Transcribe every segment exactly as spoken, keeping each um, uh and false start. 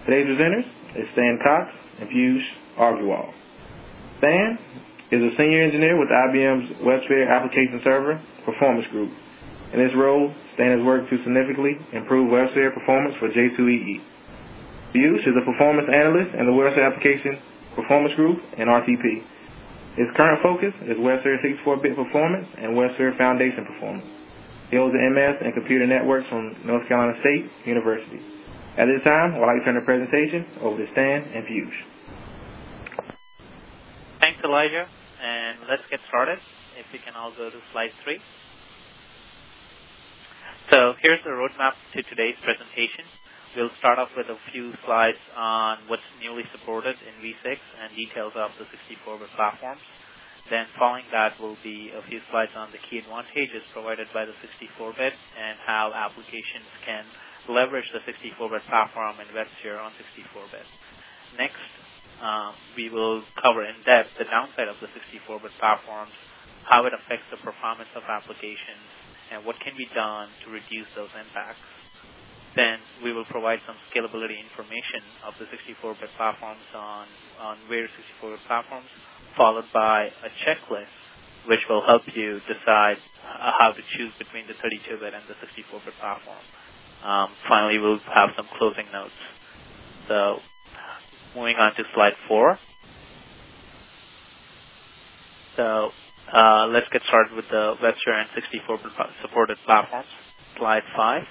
Today's presenters is Stan Cox and Piyush Agrawal. Stan is a senior engineer with I B M's WebSphere Application Server Performance Group. In this role, Stan has worked to significantly improve WebSphere performance for J two E E. Piyush is a performance analyst in the WebSphere Application Performance Group and R T P. His current focus is WebSphere sixty-four bit performance and WebSphere Foundation performance. He holds an M S in Computer Networks from North Carolina State University. At this time, I'd like to turn the presentation over to Stan and Piyush. Thanks, Elijah, and let's get started. If we can all go to slide three. So here's the roadmap to today's presentation. We'll start off with a few slides on what's newly supported in V six and details of the sixty-four bit platforms. Then following that will be a few slides on the key advantages provided by the sixty-four bit and how applications can leverage the sixty-four bit platform in WebSphere on sixty-four bit. Next, um, we will cover in depth the downside of the sixty-four bit platforms, how it affects the performance of applications, and what can be done to reduce those impacts. Then we will provide some scalability information of the sixty-four bit platforms on, on various sixty-four bit platforms, followed by a checklist which will help you decide uh, how to choose between the thirty-two bit and the sixty-four bit platform. Um, finally, we'll have some closing notes. So moving on to slide four. So uh, let's get started with the WebSphere and sixty-four bit supported platforms. Slide five.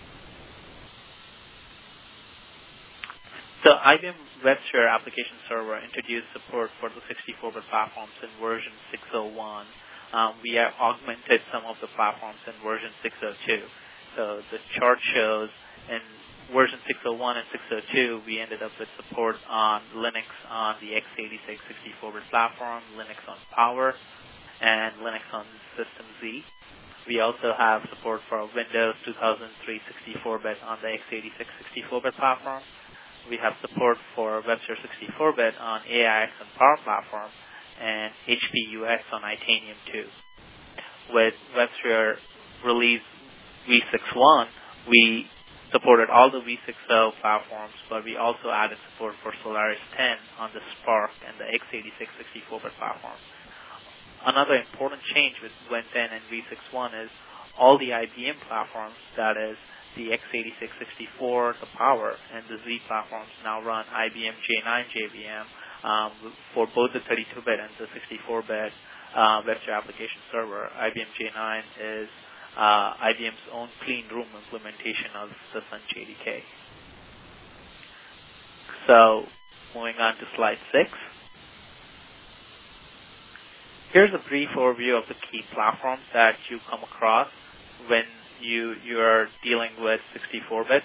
So I B M WebSphere Application Server introduced support for the sixty-four bit platforms in version six point oh one. Um, we have augmented some of the platforms in version six point oh two. So the chart shows in version six point oh one and six point oh two, we ended up with support on Linux on the x eighty-six sixty-four bit platform, Linux on Power, and Linux on System Z. We also have support for Windows two thousand three sixty-four bit on the x eighty-six sixty-four bit platform. We have support for WebSphere sixty-four bit on A I X and Power platform, and H P U X on Itanium two. With WebSphere release V six point one, we supported all the V six point oh platforms, but we also added support for Solaris ten on the Spark and the x eighty-six sixty-four bit platform. Another important change with Win ten and V six point one is all the I B M platforms, that is the x eighty-six sixty-four, the Power, and the Z platforms now run I B M J nine J V M um, for both the thirty-two bit and the sixty-four bit uh, WebSphere application server. I B M J nine is Uh, I B M's own clean room implementation of the Sun J D K. So, moving on to slide six. Here's a brief overview of the key platforms that you come across when you you're dealing with sixty-four bit.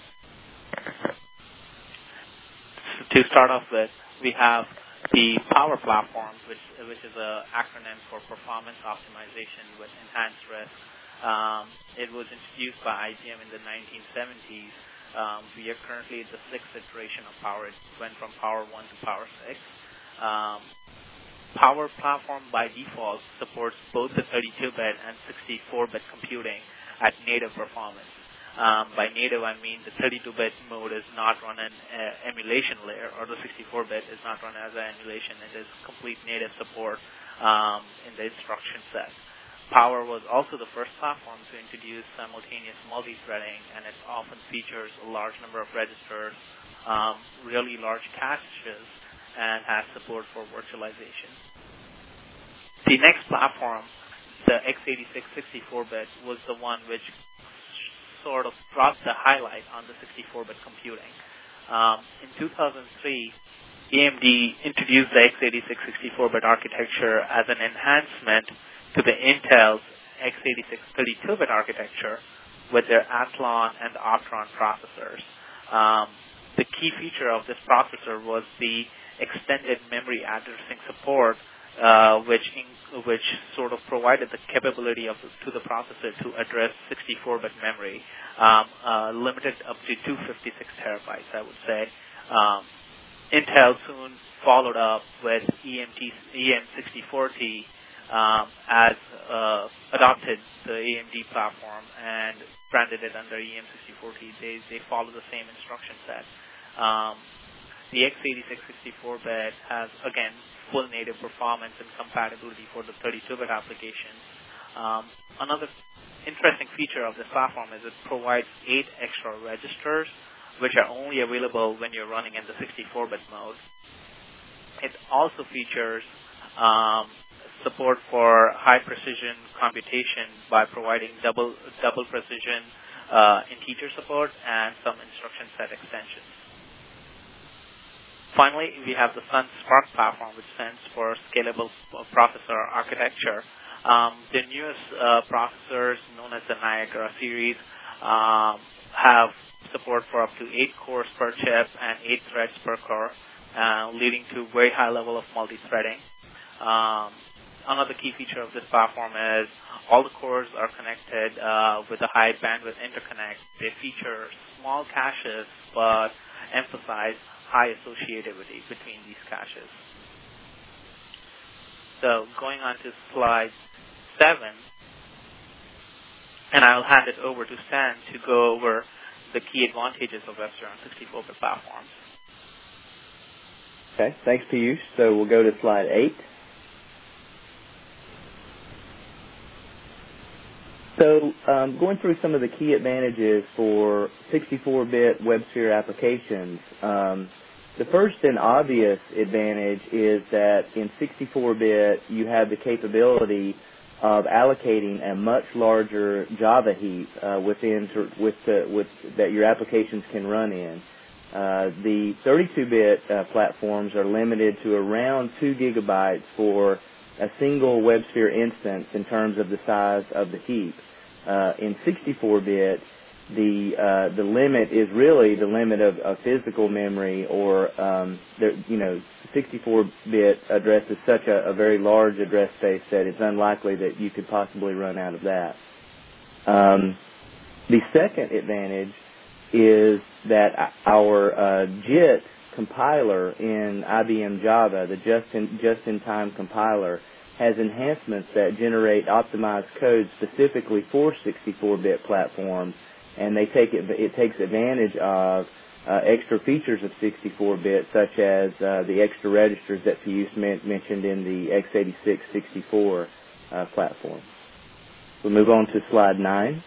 To start off with, we have the Power platform, which which is an acronym for Performance Optimization with Enhanced Risk. Um, it was introduced by I B M in the nineteen seventies. Um, we are currently at the sixth iteration of Power. It went from Power one to Power six. Um, Power platform by default supports both the thirty-two bit and sixty-four bit computing at native performance. Um, by native, I mean the thirty-two bit mode is not run in uh, emulation layer, or the sixty-four bit is not run as an emulation. It is complete native support um, in the instruction set. Power was also the first platform to introduce simultaneous multi-threading, and it often features a large number of registers, um, really large caches, and has support for virtualization. The next platform, the x eighty-six sixty-four bit, was the one which sort of brought the highlight on the sixty-four bit computing. Um, in two thousand three, A M D introduced the x eighty-six sixty-four bit architecture as an enhancement to the Intel's x eighty-six thirty-two bit architecture with their Athlon and Opteron processors. Um, the key feature of this processor was the extended memory addressing support, uh, which in, which sort of provided the capability of to the processor to address sixty-four bit memory, um, uh, limited up to two hundred fifty-six terabytes, I would say. Um, Intel soon followed up with E M T, E M sixty-four T. Um, as uh, adopted the A M D platform and branded it under E M sixty-four T. They, they follow the same instruction set. Um, the x eighty-six sixty-four bit has, again, full native performance and compatibility for the thirty-two bit applications. Um, another interesting feature of this platform is it provides eight extra registers, which are only available when you're running in the sixty-four bit mode. It also features um, support for high precision computation by providing double double precision uh, integer support and some instruction set extensions. Finally, we have the Sun Spark platform, which stands for Scalable Processor Architecture. Um, the newest uh, processors, known as the Niagara series, um, have support for up to eight cores per chip and eight threads per core, uh, leading to very high level of multi-threading. Um, another key feature of this platform is all the cores are connected uh, with a high bandwidth interconnect. They feature small caches, but emphasize high associativity between these caches. So going on to slide seven, and I'll hand it over to Stan to go over the key advantages of WebSphere on sixty-four bit platforms. Okay, thanks, Piyush. So we'll go to slide eight. So um, going through some of the key advantages for sixty-four bit WebSphere applications, um, the first and obvious advantage is that in sixty-four bit you have the capability of allocating a much larger Java heap uh, within with, the, with that your applications can run in. Uh, the thirty-two bit uh, platforms are limited to around two gigabytes for a single WebSphere instance in terms of the size of the heap. Uh, in sixty-four bit, the uh, the limit is really the limit of, of physical memory, or um, there, you know, sixty-four bit addresses such a, a very large address space that it's unlikely that you could possibly run out of that. Um, the second advantage is that our uh, JIT compiler in I B M Java, the just-in, just-in-time compiler, has enhancements that generate optimized code specifically for sixty-four bit platforms, and they take it, it takes advantage of uh, extra features of sixty-four bit, such as uh, the extra registers that Piyush mentioned in the x eighty-six sixty-four uh, platform. We'll move on to slide nine.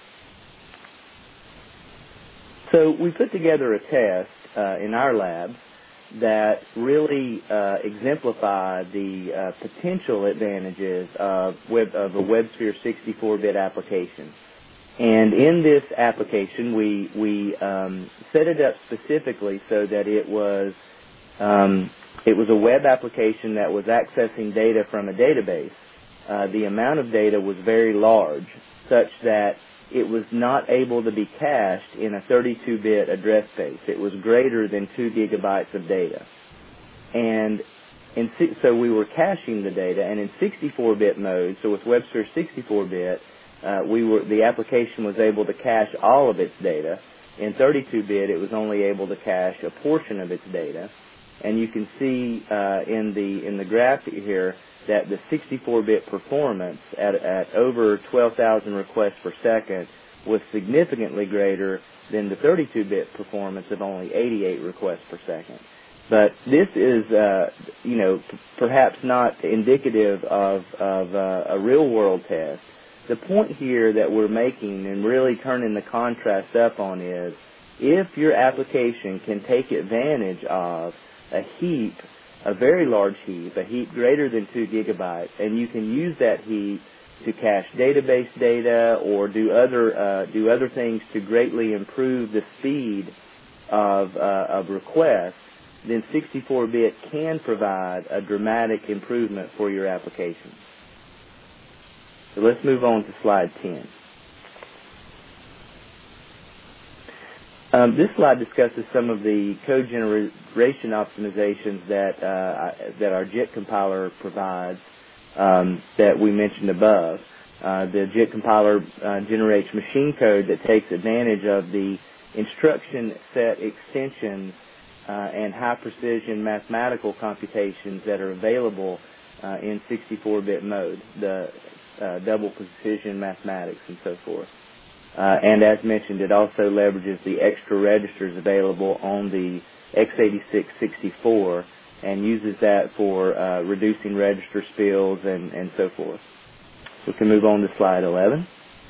So we put together a test uh, in our lab that really uh, exemplify the uh, potential advantages of, web, of a WebSphere sixty-four bit application. And in this application, we, we um, set it up specifically so that it was, um, it was a web application that was accessing data from a database. Uh, the amount of data was very large, such that it was not able to be cached in a thirty-two bit address space. It was greater than two gigabytes of data. And in, so we were caching the data, and in sixty-four bit mode, so with WebSphere sixty-four bit, uh, we were, the application was able to cache all of its data. In thirty-two bit, it was only able to cache a portion of its data. And you can see uh, in the in the graph here that the sixty-four bit performance at, at over twelve thousand requests per second was significantly greater than the thirty-two bit performance of only eighty-eight requests per second. But this is, uh, you know, p- perhaps not indicative of, of uh, a real-world test. The point here that we're making and really turning the contrast up on is, if your application can take advantage of a heap, a very large heap, a heap greater than two gigabytes, and you can use that heap to cache database data or do other uh, do other things to greatly improve the speed of uh, of requests, then sixty-four bit can provide a dramatic improvement for your application. So let's move on to slide ten. Um, this slide discusses some of the code generation optimizations that uh, that our JIT compiler provides um, that we mentioned above. Uh, the JIT compiler uh, generates machine code that takes advantage of the instruction set extensions uh, and high precision mathematical computations that are available uh, in sixty-four bit mode, the uh, double precision mathematics and so forth. Uh, and as mentioned, it also leverages the extra registers available on the x eighty-six sixty-four and uses that for uh, reducing register spills and, and so forth. We can move on to slide eleven.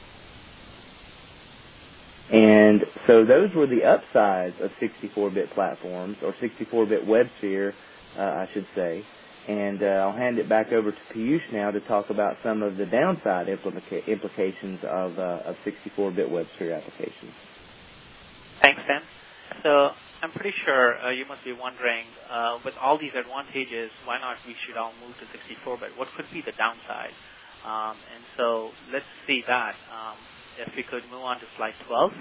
And so those were the upsides of sixty-four bit platforms, or sixty-four bit WebSphere, uh, I should say. And uh, I'll hand it back over to Piyush now to talk about some of the downside implica- implications of, uh, of sixty-four bit WebSphere applications. Thanks, Dan. So I'm pretty sure uh, you must be wondering, uh, with all these advantages, why not we should all move to sixty-four bit? What could be the downside? Um, and so let's see that. Um, if we could move on to slide twelve.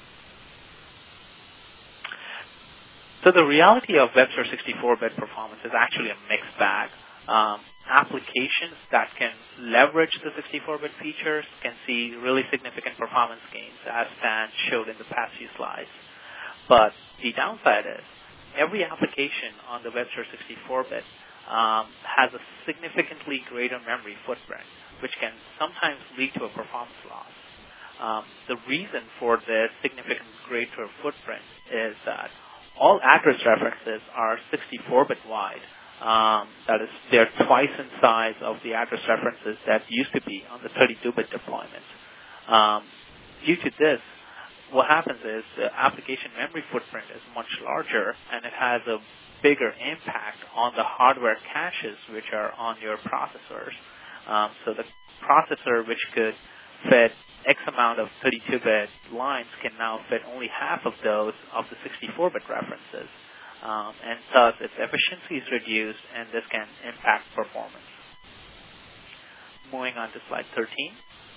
So the reality of WebSphere sixty-four bit performance is actually a mixed bag. Um, applications that can leverage the sixty-four bit features can see really significant performance gains, as Stan showed in the past few slides. But the downside is every application on the WebSphere sixty-four bit um, has a significantly greater memory footprint, which can sometimes lead to a performance loss. Um, the reason for this significant greater footprint is that all address references are sixty-four bit wide. Um, that is, they're twice in size of the address references that used to be on the thirty-two bit deployment. Um, due to this, what happens is the application memory footprint is much larger, and it has a bigger impact on the hardware caches which are on your processors. Um, so the processor which could fit X amount of thirty-two bit lines can now fit only half of those of the sixty-four bit references. Um, and thus, its efficiency is reduced, and this can impact performance. Moving on to slide thirteen.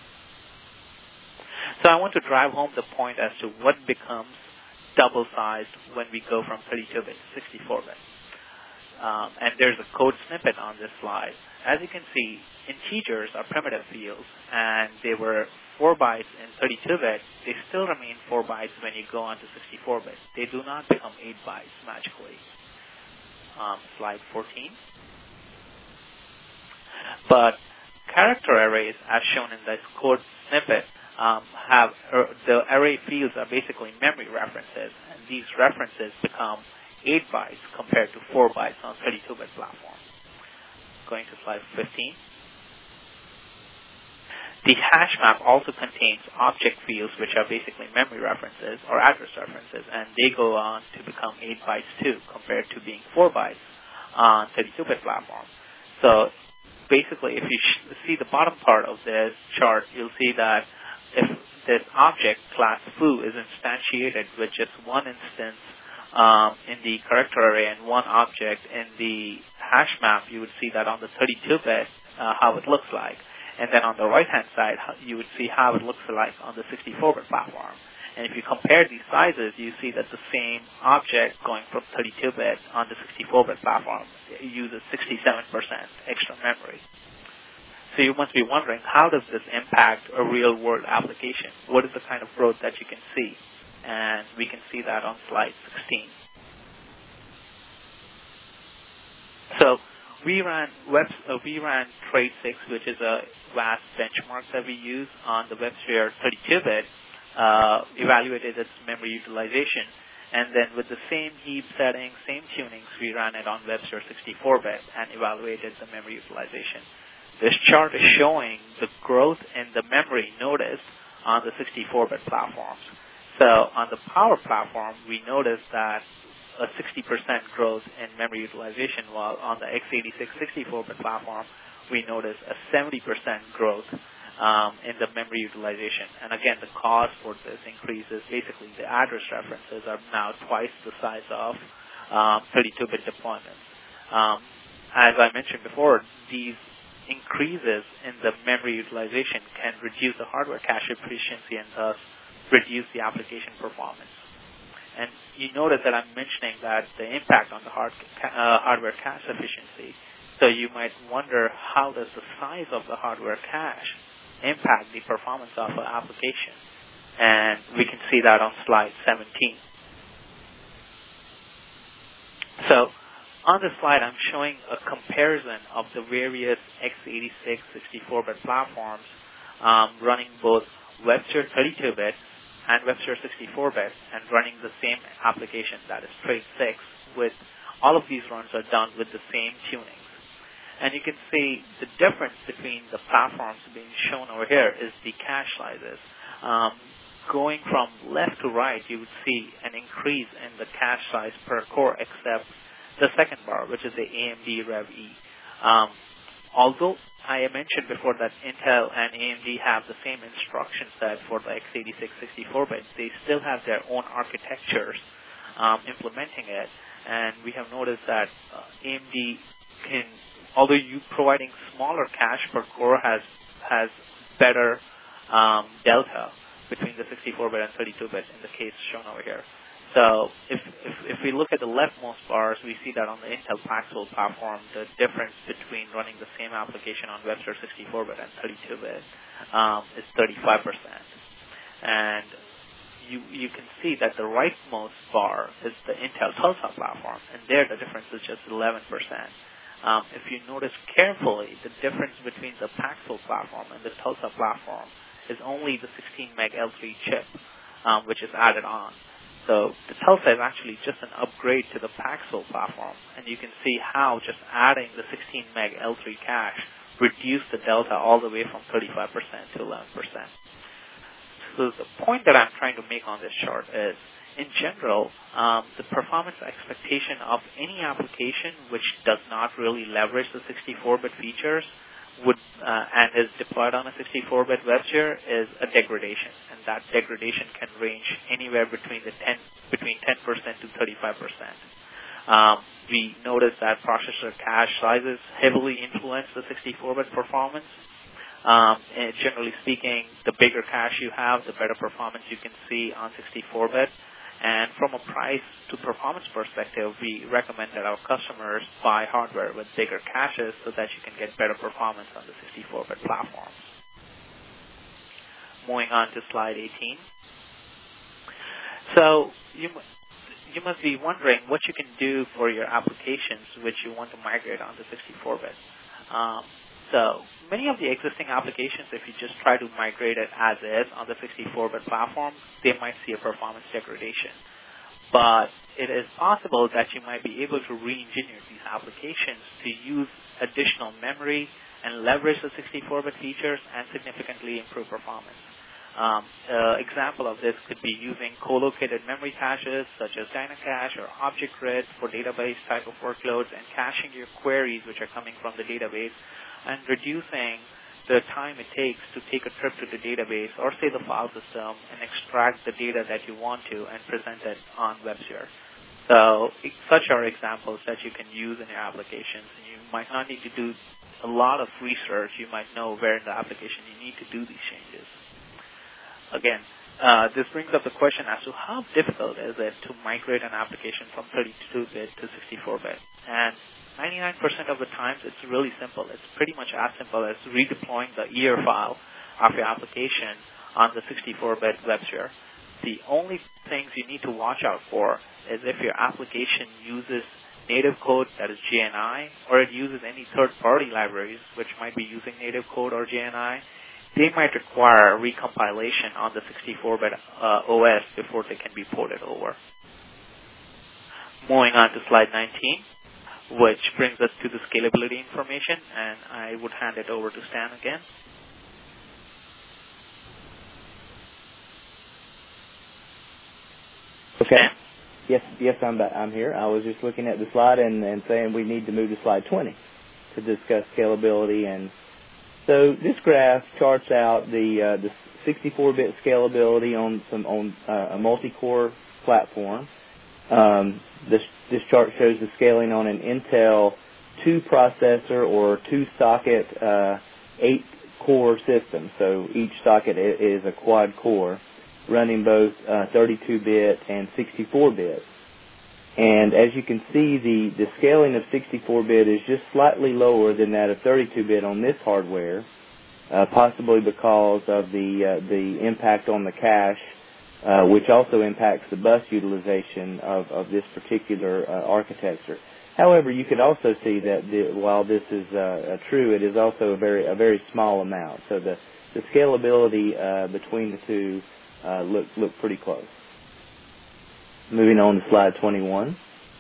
So I want to drive home the point as to what becomes double-sized when we go from thirty-two bit to sixty-four bit. Um, and there's a code snippet on this slide. As you can see, integers are primitive fields, and they were four bytes in thirty-two bit. They still remain four bytes when you go on to sixty-four bit. They do not become eight bytes magically. Um, slide fourteen. But character arrays, as shown in this code snippet, um, have er, the array fields are basically memory references, and these references become eight bytes compared to four bytes on thirty-two bit platform. Going to slide fifteen. The hash map also contains object fields, which are basically memory references or address references, and they go on to become eight bytes too, compared to being four bytes on thirty-two bit platform. So basically, if you sh- see the bottom part of this chart, you'll see that if this object class foo is instantiated with just one instance Um, in the character array and one object in the hash map, you would see that on the thirty-two bit uh, how it looks like. And then on the right-hand side, you would see how it looks like on the sixty-four bit platform. And if you compare these sizes, you see that the same object going from thirty-two bit on the sixty-four bit platform uses sixty-seven percent extra memory. So you must be wondering, how does this impact a real-world application? What is the kind of growth that you can see? And we can see that on slide sixteen. So we ran web, uh, we ran Trade six, which is a vast benchmark that we use on the WebSphere thirty-two bit, uh, evaluated its memory utilization, and then with the same heap settings, same tunings, we ran it on WebSphere sixty-four bit and evaluated the memory utilization. This chart is showing the growth in the memory noticed on the sixty-four bit platforms. So on the Power platform, we noticed that a sixty percent growth in memory utilization, while on the x eighty-six sixty-four bit platform, we noticed a seventy percent growth um, in the memory utilization. And again, the cause for this increase is basically the address references are now twice the size of um, thirty-two bit deployments. Um, as I mentioned before, these increases in the memory utilization can reduce the hardware cache efficiency and thus reduce the application performance. And you notice that I'm mentioning that the impact on the hard, uh, hardware cache efficiency. So you might wonder, how does the size of the hardware cache impact the performance of an application? And we can see that on slide seventeen. So on this slide, I'm showing a comparison of the various x eighty-six sixty-four bit platforms um, running both WebSphere thirty-two bit and WebSphere sixty-four bit and running the same application, that is Trade six, with all of these runs are done with the same tunings. And you can see the difference between the platforms being shown over here is the cache sizes. Um, going from left to right, you would see an increase in the cache size per core, except the second bar, which is the A M D Rev E. Um, although I mentioned before that Intel and A M D have the same instruction set for the x eighty-six sixty-four bit, they still have their own architectures um, implementing it. And we have noticed that uh, A M D can, although you providing smaller cache per core, has has better um, delta between the sixty-four bit and thirty-two bit in the case shown over here. So if, if if we look at the leftmost bars, we see that on the Intel Paxful platform, the difference between running the same application on WebSphere sixty-four bit and thirty-two bit um, is thirty-five percent. And you you can see that the rightmost bar is the Intel Tulsa platform, and there the difference is just eleven percent. Um, if you notice carefully, the difference between the Paxful platform and the Tulsa platform is only the sixteen meg L three chip, um, which is added on. So the Tulsa is actually just an upgrade to the Paxful platform, and you can see how just adding the sixteen meg L three cache reduced the delta all the way from thirty-five percent to eleven percent. So the point that I'm trying to make on this chart is, in general, um, the performance expectation of any application which does not really leverage the sixty-four bit features would uh, and is deployed on a sixty-four bit WebSphere is a degradation, and that degradation can range anywhere between the ten between ten percent to thirty-five percent. Um, we notice that processor cache sizes heavily influence the sixty-four bit performance. Um, and generally speaking, the bigger cache you have, the better performance you can see on sixty-four bit. And from a price to performance perspective, we recommend that our customers buy hardware with bigger caches so that you can get better performance on the sixty-four bit platforms. Moving on to slide eighteen. So you, you must be wondering what you can do for your applications which you want to migrate onto sixty-four bit. Um, So many of the existing applications, if you just try to migrate it as is on the sixty-four bit platform, they might see a performance degradation. But it is possible that you might be able to re-engineer these applications to use additional memory and leverage the sixty-four bit features and significantly improve performance. Um, uh, example of this could be using co-located memory caches such as DynaCache or ObjectGrid for database type of workloads, and caching your queries which are coming from the database, and reducing the time it takes to take a trip to the database or, say, the file system and extract the data that you want to and present it on WebSphere. So such are examples that you can use in your applications. And you might not need to do a lot of research. You might know where in the application you need to do these changes. Again, uh, this brings up the question as to how difficult is it to migrate an application from thirty-two bit to sixty-four bit. And ninety-nine percent of the times, it's really simple. It's pretty much as simple as redeploying the E R file of your application on the sixty-four bit WebSphere. The only things you need to watch out for is if your application uses native code that is J N I, or it uses any third-party libraries which might be using native code or J N I. They might require recompilation on the sixty-four bit uh, O S before they can be ported over. Moving on to slide nineteen, which brings us to the scalability information, and I would hand it over to Stan again. Okay. Stan? Yes, yes, I'm back. I'm here. I was just looking at the slide and, and saying we need to move to slide twenty to discuss scalability. And so this graph charts out the uh, the sixty-four bit scalability on some on uh, a multi-core platform. Um, this this chart shows the scaling on an Intel two processor or two socket uh, eight core system. So each socket is a quad core running both uh, thirty-two bit and sixty-four bit. And as you can see, the, the scaling of sixty-four bit is just slightly lower than that of thirty-two bit on this hardware, uh, possibly because of the uh, the impact on the cache, uh, which also impacts the bus utilization of, of this particular uh, architecture. However, you could also see that the, while this is uh, true, it is also a very a very small amount. So the, the scalability uh, between the two uh, look look pretty close. Moving on to slide twenty-one.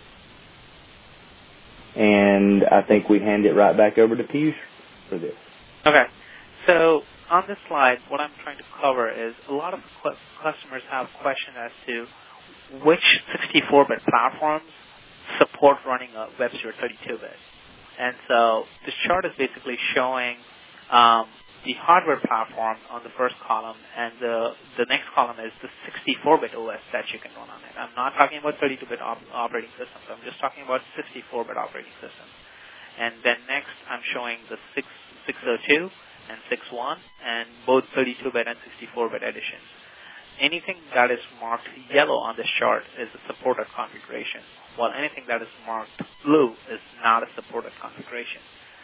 And I think we hand it right back over to Piyush for this. Okay. So on this slide, what I'm trying to cover is a lot of customers have questions as to which sixty-four bit platforms support running a WebSphere thirty-two bit. And so this chart is basically showing um, the hardware platform on the first column, and the, the next column is the sixty-four bit O S that you can run on it. I'm not talking about thirty-two bit op- operating systems. I'm just talking about sixty-four bit operating systems. And then next, I'm showing the six oh two and six one, and both thirty-two bit and sixty-four bit editions. Anything that is marked yellow on this chart is a supported configuration, while anything that is marked blue is not a supported configuration.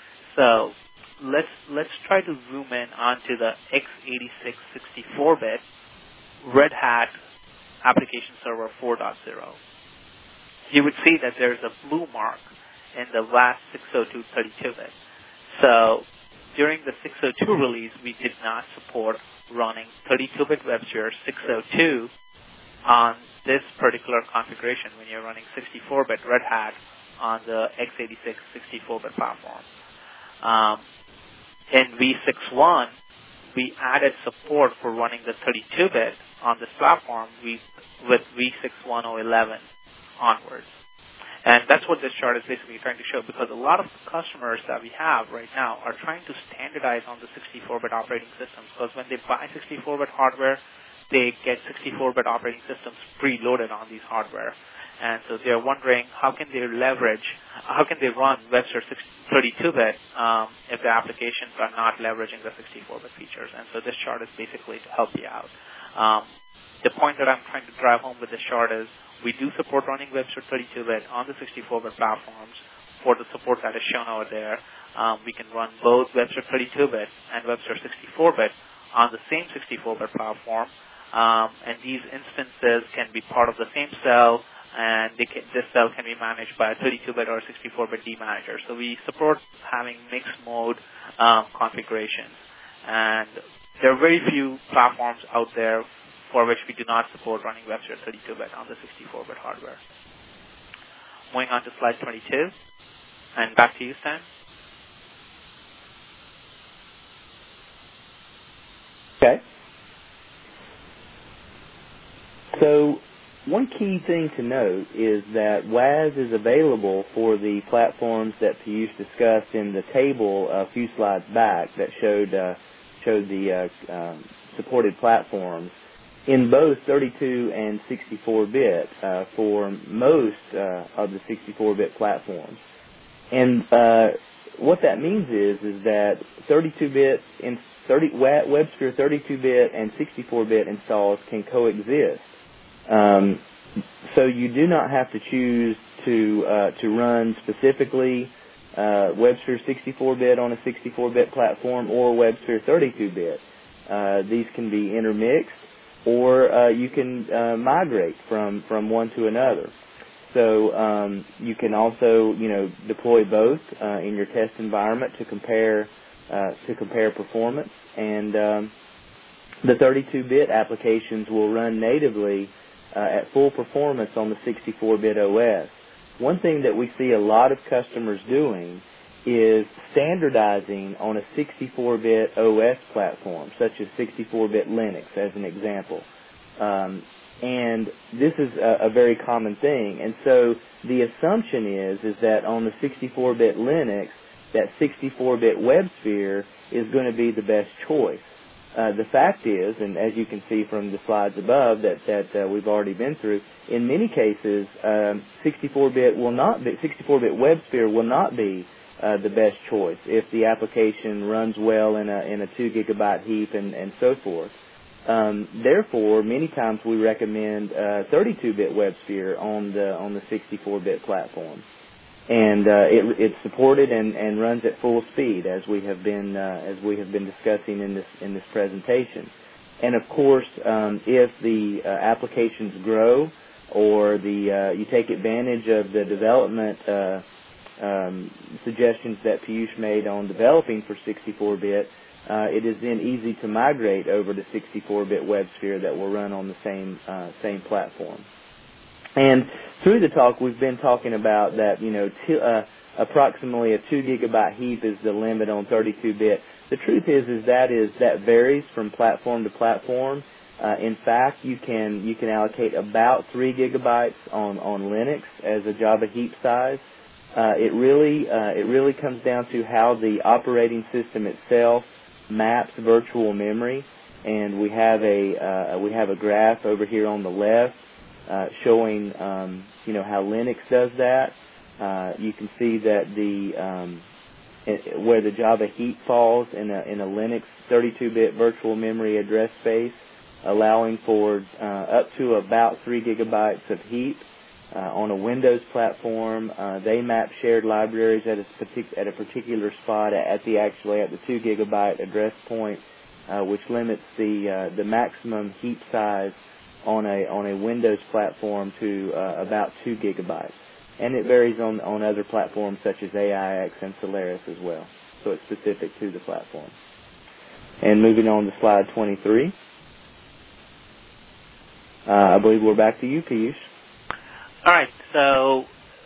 So let's let's try to zoom in onto the x eighty-six sixty-four bit Red Hat Application Server four point oh. You would see that there's a blue mark in the last six oh two thirty-two bit. So during the six oh two release, we did not support running thirty-two bit WebSphere six oh two on this particular configuration when you're running sixty-four bit Red Hat on the x eighty-six sixty-four bit platform. Um, in v six one, we added support for running the thirty-two bit on this platform we, with v six ten eleven onwards. And that's what this chart is basically trying to show, because a lot of customers that we have right now are trying to standardize on the sixty-four bit operating systems, because when they buy sixty-four bit hardware, they get sixty-four bit operating systems preloaded on these hardware. And so they're wondering how can they leverage, how can they run WebSphere thirty-two bit um, if the applications are not leveraging the sixty-four bit features. And so this chart is basically to help you out. Um, the point that I'm trying to drive home with this chart is we do support running WebSphere thirty-two bit on the sixty-four bit platforms. For the support that is shown over there, um, we can run both WebSphere thirty-two bit and WebSphere sixty-four bit on the same sixty-four bit platform. Um, and these instances can be part of the same cell, and they can, this cell can be managed by a thirty-two bit or a sixty-four bit D manager. So we support having mixed mode um, configurations. And there are very few platforms out there for which we do not support running WebSphere thirty-two bit on the sixty-four bit hardware. Moving on to slide twenty-two, and back to you, Stan. Okay. So one key thing to note is that W A S is available for the platforms that Piyush discussed in the table a few slides back that showed uh, showed the uh, um, supported platforms in both thirty-two and sixty-four bit uh, for most uh, of the sixty-four bit platforms. And uh, what that means is is that thirty-two bit and thirty, WebSphere thirty-two bit and sixty-four bit installs can coexist. Um, so you do not have to choose to uh, to run specifically uh, WebSphere sixty-four bit on a sixty-four bit platform or WebSphere thirty-two bit. Uh, these can be intermixed, or uh, you can uh, migrate from, from one to another. So um, you can also, you know, deploy both uh, in your test environment to compare uh, to compare performance. And um, the thirty-two bit applications will run natively uh, at full performance on the sixty-four bit O S. One thing that we see a lot of customers doing is standardizing on a sixty-four bit O S platform, such as sixty-four bit Linux, as an example. Um, and this is a, a very common thing. And so the assumption is is that on the sixty-four bit Linux, that sixty-four bit WebSphere is going to be the best choice. Uh, the fact is, and as you can see from the slides above that, that uh, we've already been through, in many cases, um, sixty-four bit will not be, sixty-four bit WebSphere will not be uh, the best choice if the application runs well in a in a two gigabyte heap and, and so forth. Um, therefore, many times we recommend uh, thirty-two bit WebSphere on the on the sixty-four bit platform. And uh, it, it's supported and, and runs at full speed, as we have been uh, as we have been discussing in this in this presentation. And of course, um, if the uh, applications grow, or the uh, you take advantage of the development uh, um, suggestions that Piyush made on developing for sixty-four bit, uh, it is then easy to migrate over to sixty-four bit WebSphere that will run on the same uh, same platform. And through the talk, we've been talking about that, you know, t- uh, approximately a two gigabyte heap is the limit on thirty-two bit. The truth is, is that is that varies from platform to platform. Uh, in fact, you can you can allocate about three gigabytes on, on Linux as a Java heap size. Uh, it really uh, it really comes down to how the operating system itself maps virtual memory, and we have a uh, we have a graph over here on the left uh, showing um, you know how Linux does that. Uh, you can see that the um, it, where the Java heap falls in a in a Linux thirty-two bit virtual memory address space, allowing for uh, up to about three gigabytes of heap. Uh, on a Windows platform, uh, they map shared libraries at a, partic- at a particular spot at, at the actually at the two gigabyte address point, uh, which limits the uh, the maximum heap size on a on a Windows platform to uh, about two gigabytes. And it varies on on other platforms such as A I X and Solaris as well. So it's specific to the platform. And moving on to slide twenty-three, uh, I believe we're back to you, Piyush. All right, so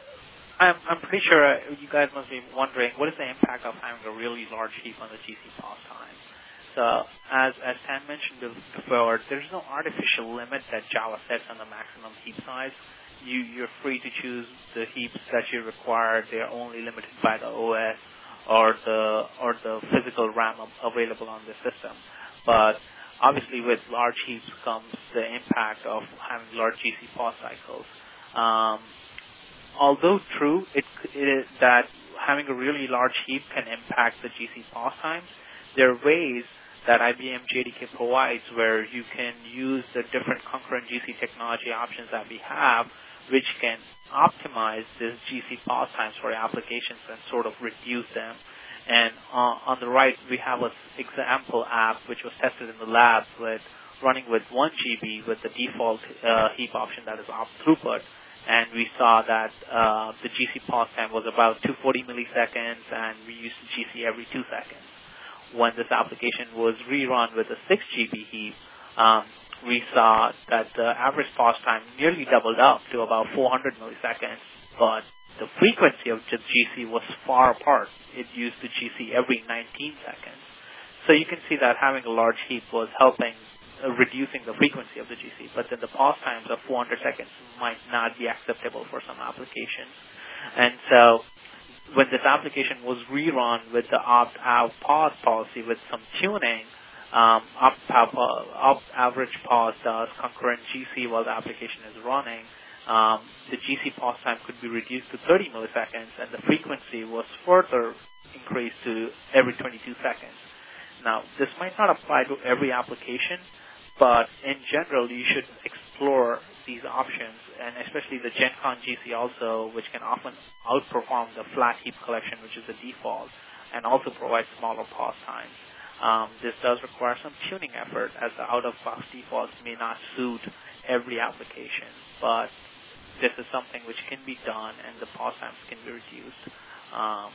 I'm, I'm pretty sure you guys must be wondering, what is the impact of having a really large heap on the G C pause time? So as, as Stan mentioned before, there's no artificial limit that Java sets on the maximum heap size. You, you're free to choose the heaps that you require. They're only limited by the O S or the, or the physical RAM available on the system. But obviously with large heaps comes the impact of having large G C pause cycles. Um, although true it, it is that having a really large heap can impact the G C pause times, there are ways that I B M J D K provides where you can use the different concurrent G C technology options that we have, which can optimize this G C pause times for applications and sort of reduce them. And uh, on the right, we have an example app which was tested in the lab with running with one G B with the default uh, heap option that is op throughput. And we saw that uh, the G C pause time was about two hundred forty milliseconds, and we used G C every two seconds. When this application was rerun with a six G B heap, um, we saw that the average pause time nearly doubled up to about four hundred milliseconds, but the frequency of the G C was far apart. It used the G C every nineteen seconds. So you can see that having a large heap was helping Uh, reducing the frequency of the G C, but then the pause times of four hundred seconds might not be acceptable for some applications. And so when this application was rerun with the opt-out pause policy with some tuning, um, opt-out, uh, opt-average pause does concurrent G C while the application is running, um, the G C pause time could be reduced to thirty milliseconds, and the frequency was further increased to every twenty-two seconds. Now, this might not apply to every application, but in general, you should explore these options, and especially the GenCon G C also, which can often outperform the flat heap collection, which is the default, and also provide smaller pause times. Um, this does require some tuning effort, as the out-of-box defaults may not suit every application, but this is something which can be done, and the pause times can be reduced. Um,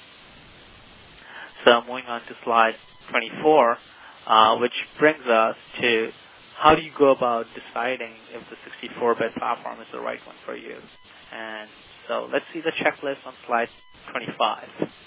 so moving on to slide twenty-four, uh, which brings us to how do you go about deciding if the sixty-four bit platform is the right one for you? And so let's see the checklist on slide twenty-five.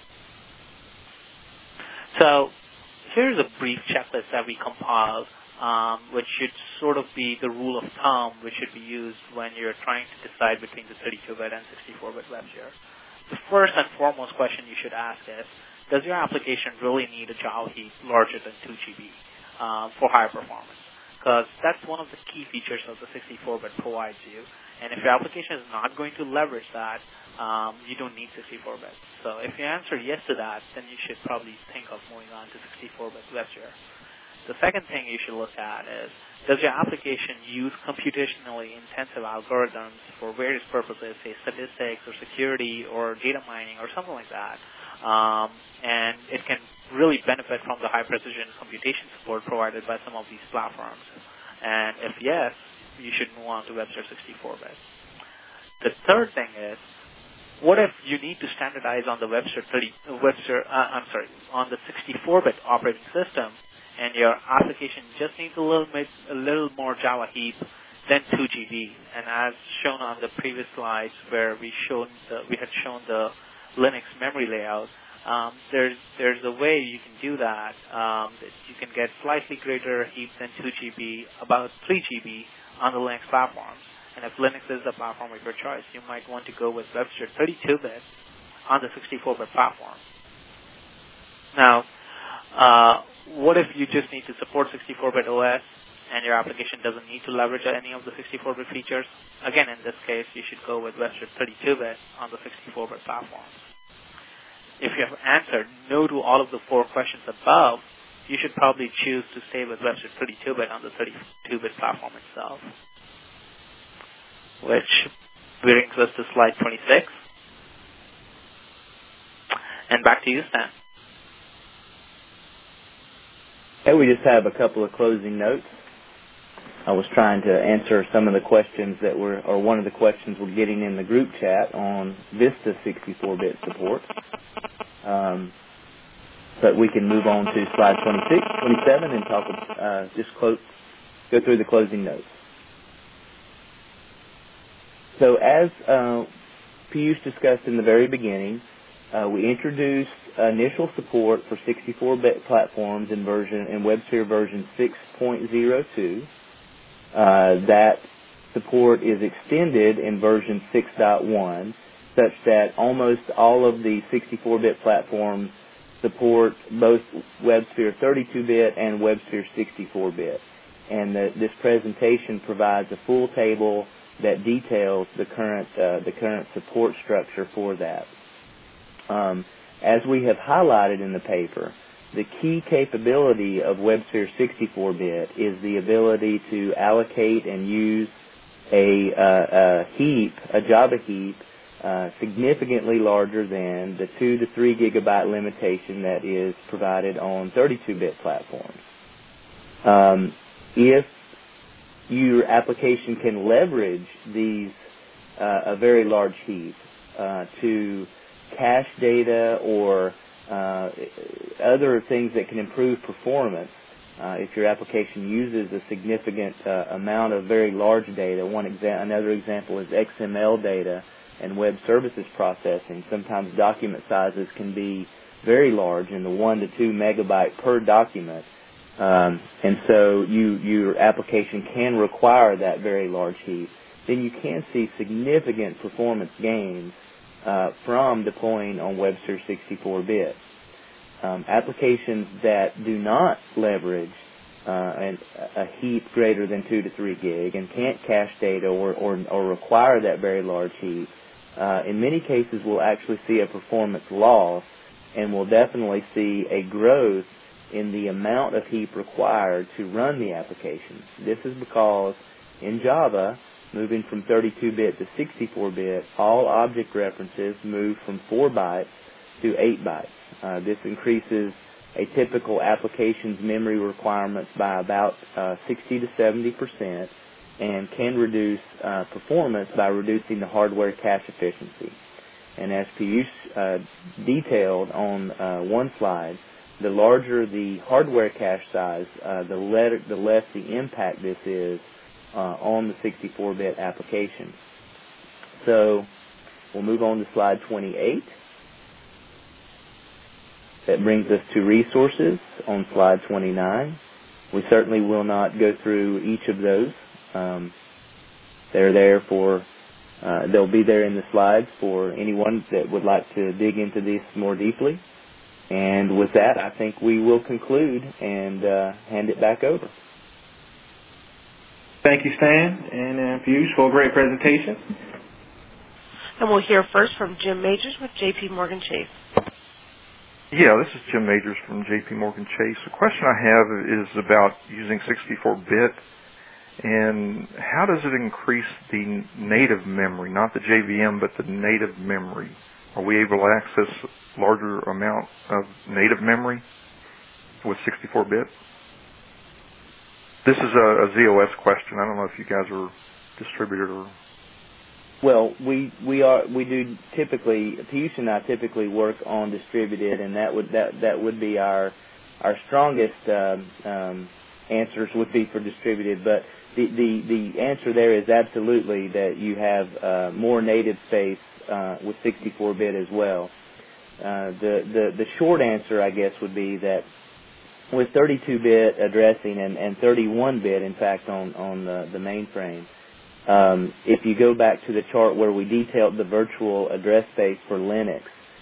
So here's a brief checklist that we compiled, um, which should sort of be the rule of thumb which should be used when you're trying to decide between the thirty-two bit and sixty-four bit WebSphere. The first and foremost question you should ask is, does your application really need a Java heap larger than two G B uh, for higher performance? Because that's one of the key features of the sixty-four bit provides you. And if your application is not going to leverage that, um, you don't need sixty-four bit. So if you answer yes to that, then you should probably think of moving on to sixty-four bit WebSphere. The second thing you should look at is, does your application use computationally intensive algorithms for various purposes, say statistics or security or data mining or something like that? Um, and it can really benefit from the high precision computation support provided by some of these platforms. And if yes, you should move on to WebSphere sixty-four bit. The third thing is, what if you need to standardize on the Webster thirty, Webster, uh, I'm sorry, on the sixty-four bit operating system, and your application just needs a little bit, a little more Java heap than two G B. And as shown on the previous slides, where we shown the, we had shown the Linux memory layout, um, there's there's a way you can do that. Um, that you can get slightly greater heap than two G B, about three G B on the Linux platforms. And if Linux is the platform of your choice, you might want to go with Webster thirty-two bit on the sixty-four bit platform. Now, uh, what if you just need to support sixty-four bit O S and your application doesn't need to leverage any of the sixty-four bit features? Again, in this case, you should go with Webster thirty-two bit on the sixty-four bit platform. If you have answered no to all of the four questions above, you should probably choose to stay with Webster thirty-two bit on the thirty-two bit platform itself. Which brings us to slide twenty-six. And back to you, Stan. Hey, we just have a couple of closing notes. I was trying to answer some of the questions that were, or one of the questions we're getting in the group chat on Vista sixty-four bit support. Um, but we can move on to slide twenty-six, twenty-seven and talk, uh, just close, go through the closing notes. So as uh, Piyush discussed in the very beginning, uh, we introduced initial support for sixty-four bit platforms in version in WebSphere version six point oh two. Uh, that support is extended in version six point one, such that almost all of the sixty-four bit platforms support both WebSphere thirty-two bit and WebSphere sixty-four bit. And the, this presentation provides a full table that details the current uh, the current support structure for that. Um, as we have highlighted in the paper, the key capability of WebSphere sixty-four bit is the ability to allocate and use a, uh, a heap, a Java heap, uh, significantly larger than the two to three gigabyte limitation that is provided on thirty-two bit platforms. Um, if your application can leverage these uh, a very large heap uh, to cache data or uh, other things that can improve performance. Uh, if your application uses a significant uh, amount of very large data, one exa- another example is X M L data and web services processing. Sometimes document sizes can be very large, in the one to two megabyte per document. Um, and so you, your application can require that very large heap. Then you can see significant performance gains uh, from deploying on WebSphere sixty-four bit. Um, applications that do not leverage uh, an, a heap greater than two to three gig and can't cache data or, or, or require that very large heap, uh, in many cases will actually see a performance loss and will definitely see a growth in the amount of heap required to run the application. This is because in Java, moving from thirty-two bit to sixty-four bit, all object references move from four bytes to eight bytes. Uh, this increases a typical application's memory requirements by about uh, sixty to seventy percent and can reduce uh, performance by reducing the hardware cache efficiency. And as Piyush uh, detailed on uh, one slide, the larger the hardware cache size, uh, the, le- the less the impact this is uh, on the sixty-four bit application. So we'll move on to slide twenty-eight. That brings us to resources on slide twenty-nine. We certainly will not go through each of those. Um, they're there for, uh, they'll be there in the slides for anyone that would like to dig into this more deeply. And with that, I think we will conclude and uh, hand it back over. Thank you, Stan and uh, Piyush, for a great presentation. And we'll hear first from Jim Majors with J P Morgan Chase. Yeah, this is Jim Majors from J P Morgan Chase. The question I have is about using sixty-four bit, and how does it increase the native memory, not the J V M, but the native memory? Are we able to access larger amount of native memory with sixty-four bit? This is a, a Z O S question. I don't know if you guys are distributed or Well, we we are we do typically Piyush and I typically work on distributed, and that would that that would be our our strongest um, um, answers would be for distributed. But the, the the answer there is absolutely that you have uh, more native space uh, with sixty-four bit as well. Uh, the the the short answer, I guess, would be that with thirty-two bit addressing and, and thirty-one bit, in fact, on on the, the mainframe. Um, if you go back to the chart where we detailed the virtual address space for Linux,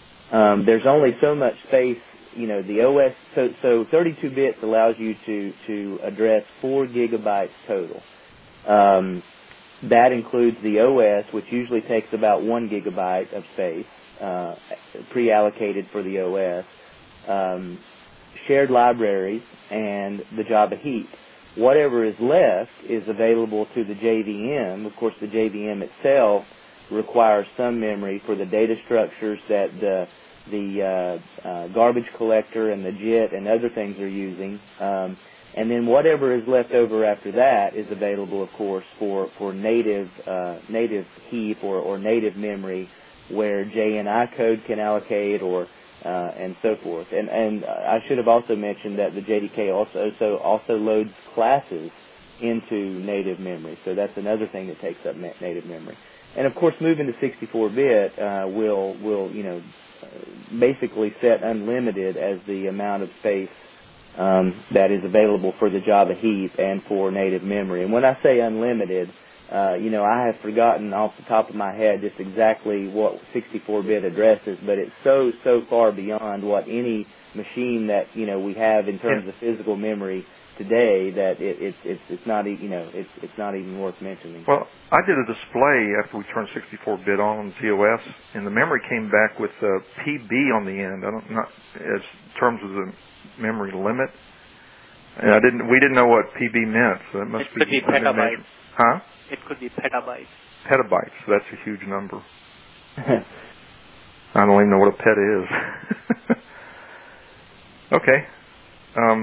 um, there's only so much space. You know, the O S. So, so thirty-two bits allows you to to address four gigabytes total. Um, that includes the O S, which usually takes about one gigabyte of space, uh, pre-allocated for the O S. Um, shared libraries and the Java heap. Whatever is left is available to the J V M. Of course, the J V M itself requires some memory for the data structures that the the uh, uh, garbage collector and the J I T and other things are using. Um, and then whatever is left over after that is available, of course, for, for native uh, native heap or, or native memory where J N I code can allocate or Uh, and so forth. And, and I should have also mentioned that the J D K also so also loads classes into native memory. So that's another thing that takes up native memory. And of course, moving to sixty-four bit uh, will will you know basically set unlimited as the amount of space um, that is available for the Java heap and for native memory. And when I say unlimited, Uh, you know, I have forgotten off the top of my head just exactly what sixty-four bit addresses, but it's so, so far beyond what any machine that, you know, we have in terms of physical memory today that it, it's, it's, it's not, you know, it's, it's not even worth mentioning. Well, I did a display after we turned sixty-four bit on on Z O S, and the memory came back with a P B on the end. I don't, not as terms of the memory limit. And I didn't, we didn't know what P B meant, so it must it could be, be petabytes. Huh? It could be petabytes. Petabytes. That's a huge number. I don't even know what a pet is. Okay. Um,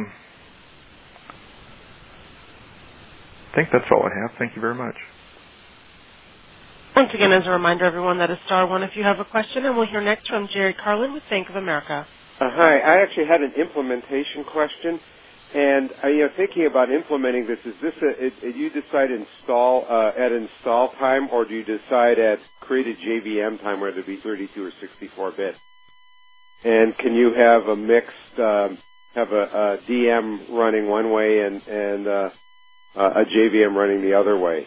I think that's all I have. Thank you very much. Once again, as a reminder, everyone, that is star one if you have a question, and we'll hear next from Jerry Carlin with Bank of America. Uh, hi. I actually had an implementation question. And uh, you know, thinking about implementing this, is this a, it, it, you decide install uh, at install time, or do you decide at created J V M time, whether it be thirty-two or sixty-four bit? And can you have a mixed, um, have a, a D M running one way and and uh, a J V M running the other way?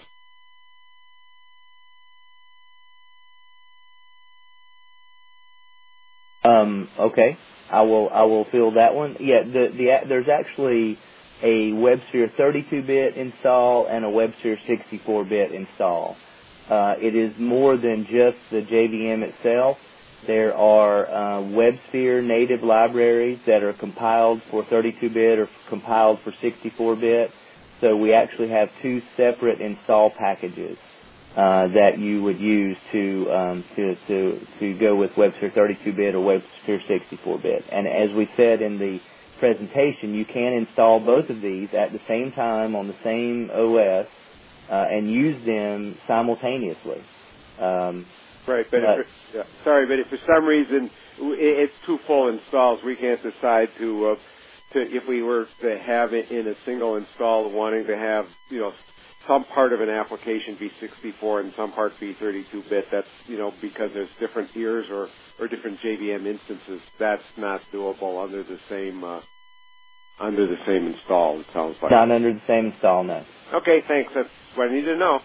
Um, okay. I will I will fill that one. Yeah, the, the there's actually a WebSphere thirty-two bit install and a WebSphere sixty-four bit install. Uh, it is more than just the J V M itself. There are uh, WebSphere native libraries that are compiled for thirty-two bit or compiled for sixty-four bit. So we actually have two separate install packages Uh, that you would use to um, to to to go with WebSphere thirty-two bit or WebSphere sixty-four bit. And as we said in the presentation, you can install both of these at the same time on the same O S uh, and use them simultaneously. Um, right, but, but if, yeah, sorry, but if for some reason it's two full installs, we can't decide to uh, to if we were to have it in a single install, wanting to have you know. some part of an application be sixty-four and some part be thirty-two bit. That's, you know, because there's different tiers or, or different J V M instances. That's not doable under the same, uh, under the same install, it sounds like. Not under the same install, no. Okay, thanks. That's what I need to know.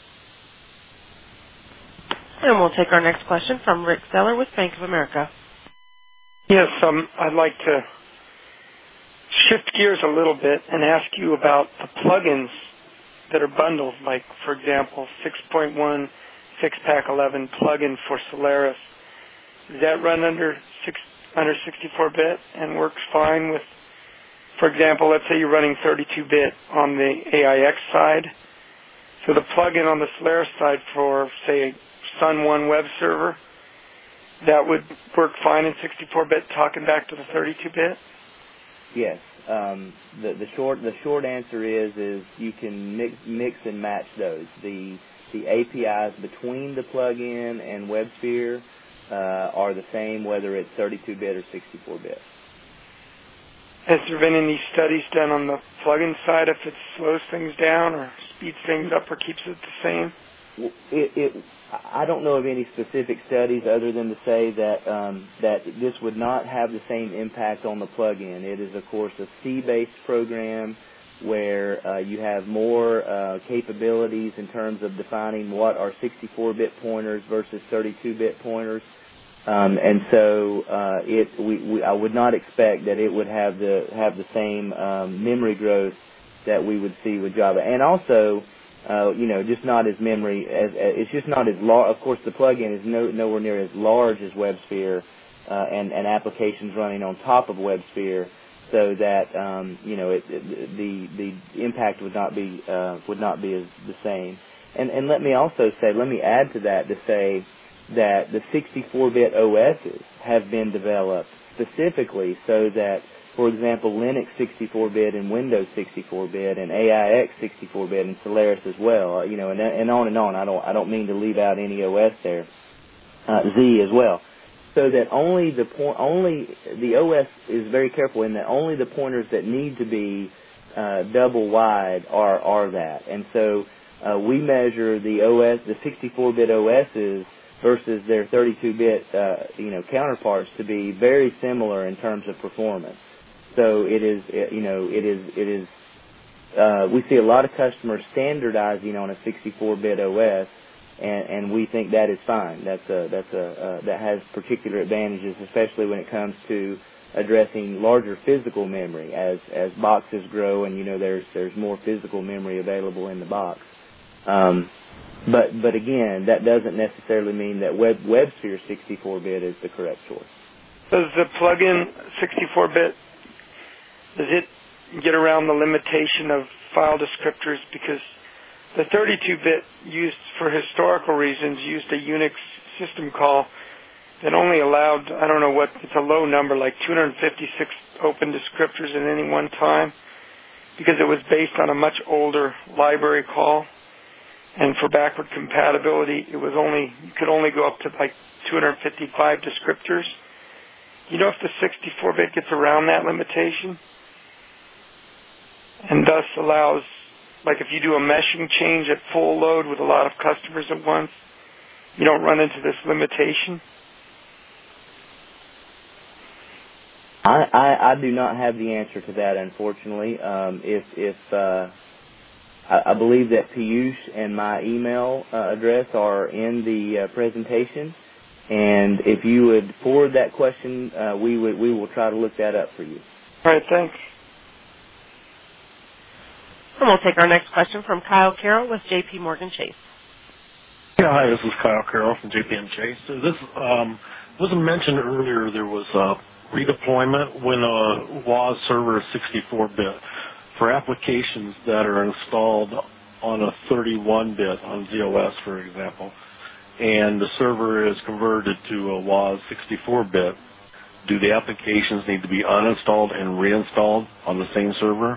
And we'll take our next question from Rick Zeller with Bank of America. Yes, um, I'd like to shift gears a little bit and ask you about the plugins that are bundled, like, for example, six point one six-pack eleven plugin for Solaris. Does that run under six, under sixty-four bit and works fine with, for example, let's say you're running thirty-two bit on the A I X side. So the plugin on the Solaris side for, say, Sun one web server, that would work fine in sixty-four bit, talking back to the thirty-two bit? Yes. Um, the, the short the short answer is is you can mix mix and match those. The the A P Is between the plug-in and WebSphere uh, are the same, whether it's thirty-two bit or sixty-four bit. Has there been any studies done on the plug-in side if it slows things down or speeds things up or keeps it the same? It, it, I don't know of any specific studies other than to say that um, that this would not have the same impact on the plug-in. It is, of course, a C-based program where uh, you have more uh, capabilities in terms of defining what are sixty-four bit pointers versus thirty-two bit pointers. Um, and so uh, it, we, we, I would not expect that it would have the have the same um, memory growth that we would see with Java. And also, uh, you know, just not as memory as, as it's just not as large. Of course, the plugin is no, nowhere near as large as WebSphere, uh, and, and applications running on top of WebSphere, so that um, you know it, it, the the impact would not be uh, would not be as the same. And and let me also say, let me add to that to say that the sixty-four bit O Ss have been developed specifically so that, for example, Linux sixty-four bit and Windows sixty-four bit and A I X sixty-four bit and Solaris as well, you know, and, and on and on. I don't I don't mean to leave out any O S there. Uh, Z as well. So that only the point, only the O S is very careful in that only the pointers that need to be uh, double wide are are that. And so uh, we measure the O S, the sixty-four bit O Ss versus their thirty-two bit, uh, you know, counterparts to be very similar in terms of performance. So it is, you know, it is, it is. Uh, we see a lot of customers standardizing on a sixty-four bit O S, and, and we think that is fine. That's a, that's a, uh, that has particular advantages, especially when it comes to addressing larger physical memory. As as boxes grow, and you know, there's there's more physical memory available in the box. Um, But but again, that doesn't necessarily mean that Web WebSphere sixty-four bit is the correct choice. Does the plug-in sixty-four bit, does it get around the limitation of file descriptors? Because the thirty-two bit used for historical reasons used a Unix system call that only allowed, I don't know what, it's a low number, like two hundred fifty-six open descriptors at any one time, because it was based on a much older library call. And for backward compatibility, it was only, you could only go up to like two hundred fifty-five descriptors. You know if the sixty-four bit gets around that limitation? And thus allows, like if you do a meshing change at full load with a lot of customers at once, you don't run into this limitation? I, I, I do not have the answer to that, unfortunately. Um, if, if, uh, I, I believe that Piyush and my email uh, address are in the uh, presentation, and if you would forward that question, uh, we would we will try to look that up for you. All right, thanks. And we'll take our next question from Kyle Carroll with J P Morgan Chase. Yeah, hi, this is Kyle Carroll from J P M Chase. So this um, wasn't mentioned earlier. There was a redeployment when a W A S server is sixty-four bit for applications that are installed on a thirty-one bit on Z O S, for example, and the server is converted to a W A S sixty-four bit. Do the applications need to be uninstalled and reinstalled on the same server?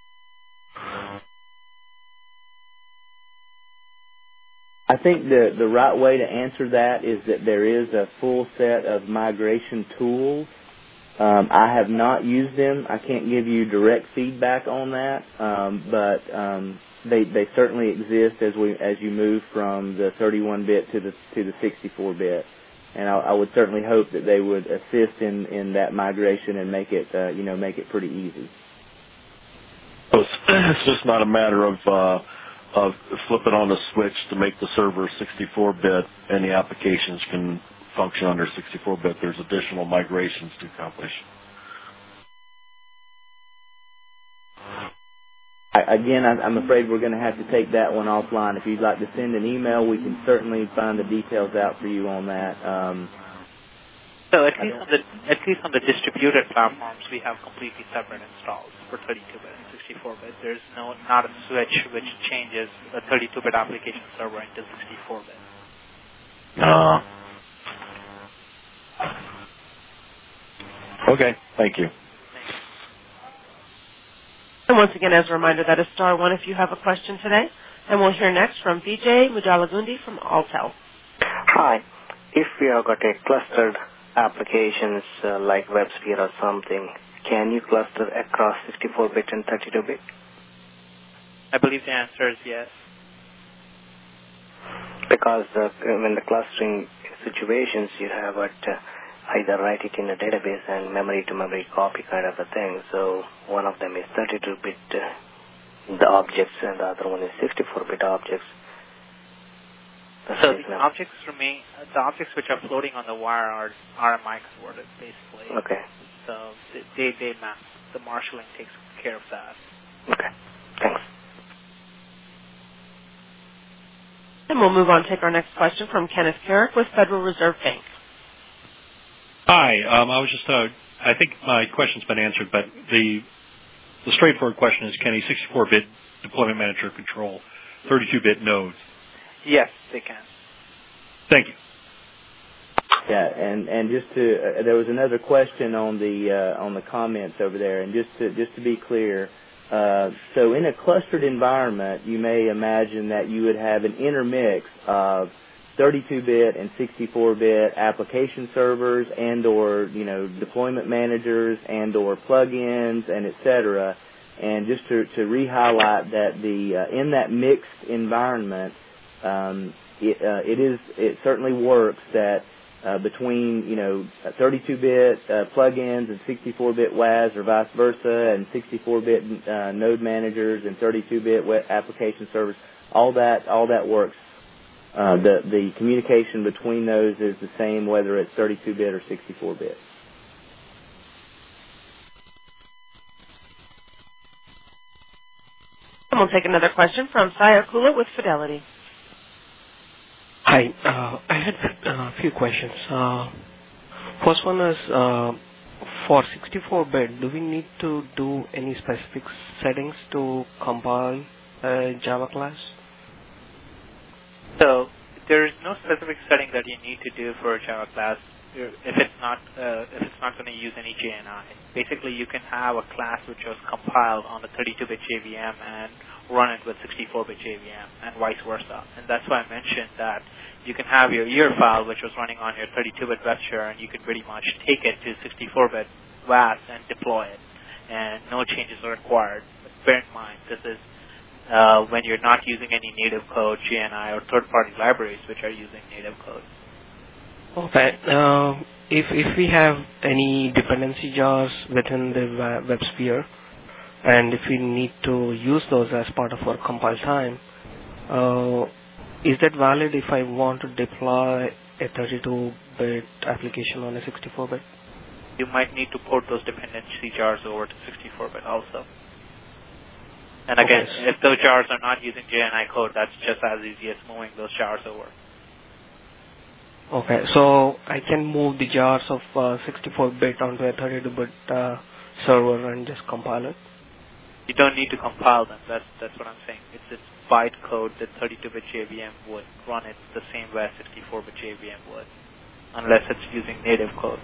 I think the, the right way to answer that is that there is a full set of migration tools. Um, I have not used them. I can't give you direct feedback on that, um, but um, they they certainly exist as we as you move from the thirty-one bit to the to the sixty-four bit, and I, I would certainly hope that they would assist in, in that migration and make it uh, you know make it pretty easy. So it's, it's just not a matter of uh, of flipping on the switch to make the server sixty-four bit, and the applications can function under sixty-four bit. There's additional migrations to accomplish. I, again, I, I'm afraid we're going to have to take that one offline. If you'd like to send an email, we can certainly find the details out for you on that. Um, so at least on the at least on the distributed platforms, we have completely separate installs for thirty-two bit and sixty-four bit. There's no not a switch which changes a thirty-two bit application server into sixty-four bit. Uh, Okay, thank you. And once again, as a reminder, that is star one if you have a question today. And we'll hear next from Vijay Mujalagundi from Altel. Hi. If we have got a clustered applications uh, like WebSphere or something, can you cluster across sixty-four bit and thirty-two bit? I believe the answer is yes. Because uh, when the clustering situations, you have it, uh, either write it in a database and memory-to-memory copy kind of a thing. So one of them is thirty-two bit, uh, the objects, and the other one is sixty-four bit objects. That's so the objects remain, the objects which are floating on the wire are R M I converted, basically. Okay. So they, they map. The marshalling takes care of that. Okay. Thanks. And we'll move on to take our next question from Kenneth Carrick with Federal Reserve Bank. Hi. Um, I was just, uh, I think my question's been answered, but the the straightforward question is, can a sixty-four bit deployment manager control thirty-two bit nodes? Yes, they can. Thank you. Yeah, and and just to uh, there was another question on the uh, on the comments over there, and just to just to be clear, uh, so in a clustered environment, you may imagine that you would have an intermix of thirty-two bit and sixty-four bit application servers and or you know deployment managers and or plugins and et cetera. And just to to re-highlight that the uh, in that mixed environment, um, it uh, it is it certainly works that. Uh, between, you know, thirty-two bit uh, plugins and sixty-four bit W A S or vice versa, and sixty-four bit uh, node managers and thirty-two bit web application servers, all that all that works. Uh, the the communication between those is the same whether it's thirty-two bit or sixty-four bit. And we'll take another question from Saya Kula with Fidelity. Hi, uh, I had a uh, few questions. Uh, first one is, uh, for sixty-four bit, do we need to do any specific settings to compile a Java class? So there is no specific setting that you need to do for a Java class if it's not uh, if it's not going to use any J N I. Basically, you can have a class which was compiled on the thirty-two bit J V M and run it with sixty-four bit J V M, and vice versa. And that's why I mentioned that you can have your year file, which was running on your thirty-two bit WebSphere, and you can pretty much take it to sixty-four bit W A S and deploy it, and no changes are required. But bear in mind, this is uh, when you're not using any native code, J N I, or third-party libraries which are using native code. Okay. Uh, if if we have any dependency jars within the WebSphere, and if we need to use those as part of our compile time, uh, is that valid if I want to deploy a thirty-two bit application on a sixty-four bit? You might need to port those dependency jars over to sixty-four bit also. And again, okay. If those jars are not using J N I code, that's just as easy as moving those jars over. Okay, so I can move the jars of uh, sixty-four bit onto a thirty-two bit uh, server and just compile it? You don't need to compile them. That's that's what I'm saying. It's it's byte code that thirty-two bit J V M would run it the same way as sixty-four bit J V M would, unless it's using native code.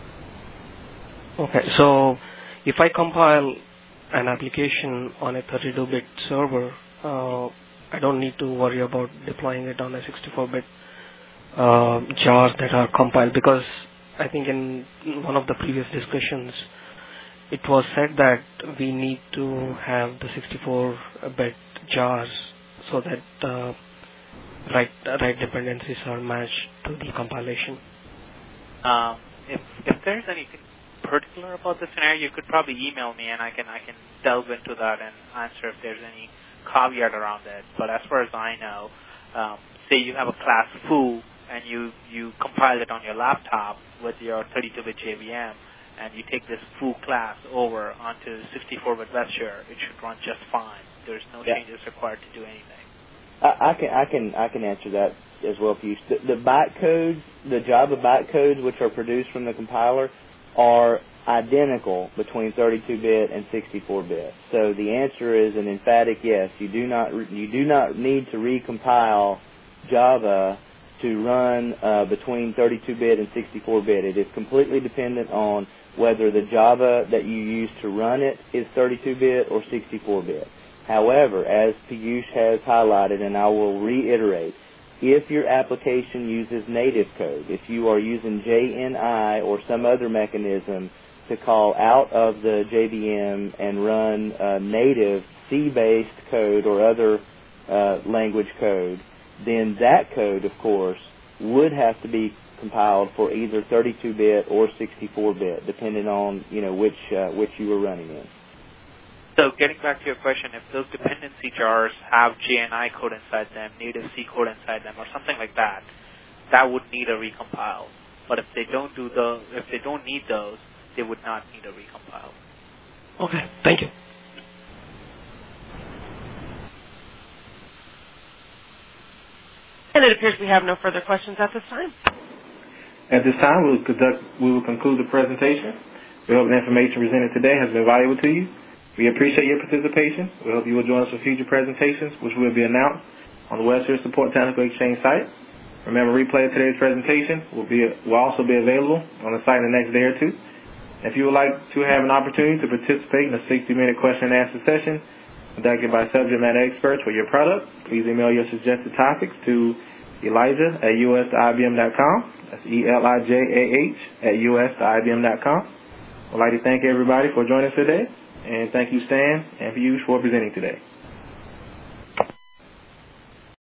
Okay, so if I compile an application on a thirty-two bit server, uh, I don't need to worry about deploying it on a sixty-four bit uh, jars that are compiled, because I think in one of the previous discussions, it was said that we need to have the sixty-four bit jars so that uh, right right dependencies are matched to the compilation. Um, if if there's anything particular about the scenario, you could probably email me, and I can I can delve into that and answer if there's any caveat around it. But as far as I know, um, say you have a class foo and you you compile it on your laptop with your thirty-two bit J V M, and you take this foo class over onto sixty-four bit WebSphere, it should run just fine. There's no yeah. changes required to do anything. I, I can I can I can answer that as well for you. The, the bytecodes, the Java bytecodes, which are produced from the compiler, are identical between thirty-two bit and sixty-four bit. So the answer is an emphatic yes. You do not you do not need to recompile Java to run uh, between thirty-two bit and sixty-four bit. It is completely dependent on whether the Java that you use to run it is thirty-two bit or sixty-four bit. However, as Piyush has highlighted, and I will reiterate, if your application uses native code, if you are using J N I or some other mechanism to call out of the J V M and run uh, native C-based code or other uh, language code, then that code, of course, would have to be compiled for either thirty-two bit or sixty-four bit, depending on, you know, which uh, which you were running in. So getting back to your question, if those dependency jars have J N I code inside them, native C code inside them, or something like that, that would need a recompile. But if they don't do the, if they don't need those, they would not need a recompile. Okay, thank you. And it appears we have no further questions at this time. At this time, we will, conduct, we will conclude the presentation. We hope the information presented today has been valuable to you. We appreciate your participation. We hope you will join us for future presentations, which will be announced on the WebSphere Support Technical Exchange site. Remember, a replay of today's presentation will, be, will also be available on the site in the next day or two. If you would like to have an opportunity to participate in a sixty-minute question and answer session conducted by subject matter experts for your product, please email your suggested topics to Elijah at U S I B M dot com. That's E L I J A H at U S I B M dot com. I'd like to thank everybody for joining us today, and thank you, Stan and Piyush, for presenting today.